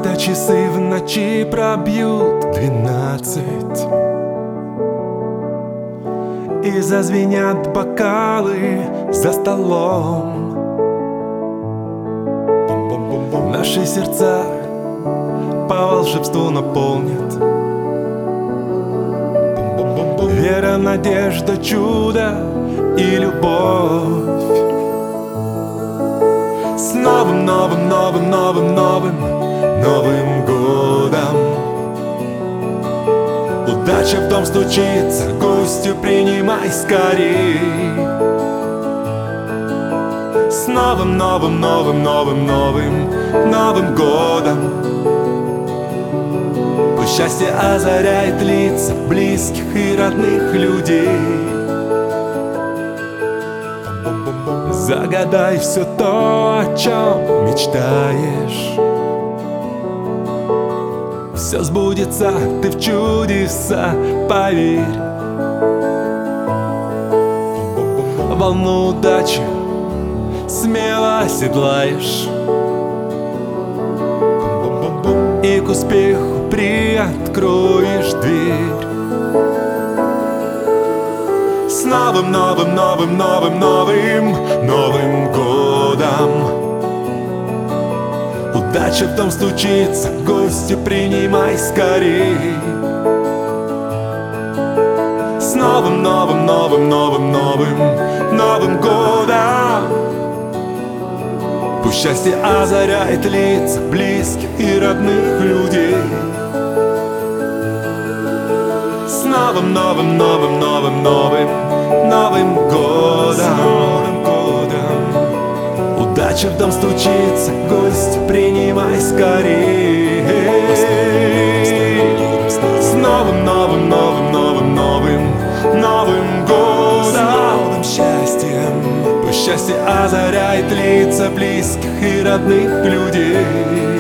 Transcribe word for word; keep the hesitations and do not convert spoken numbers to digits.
Когда часы в ночи пробьют двенадцать и зазвенят бокалы за столом, наши сердца по волшебству наполнят вера, надежда, чудо и любовь. С новым, новым, новым, новым, новым, Новым годом! Удача в дом стучится, гостью принимай скорей. С новым, новым, новым, новым, новым, Новым годом! Пусть счастье озаряет лица близких и родных людей. Загадай все то, о чем мечтаешь. Все сбудется, ты в чудеса поверь. Волну удачи смело оседлаешь и к успеху приоткроешь дверь. С новым, новым, новым, новым, новым, Новым годом! Удача в дом стучится, гостю принимай скорей. С новым, новым, новым, новым, новым, Новым годом! Пусть счастье озаряет лица близких и родных людей. С новым, новым, новым, новым, новым, Новым годом! Удача в дом стучится, гость принимай скорей. С новым, новым, новым, новым, новым, Новым годом! С новым счастьем! Пусть счастье озаряет лица близких и родных людей.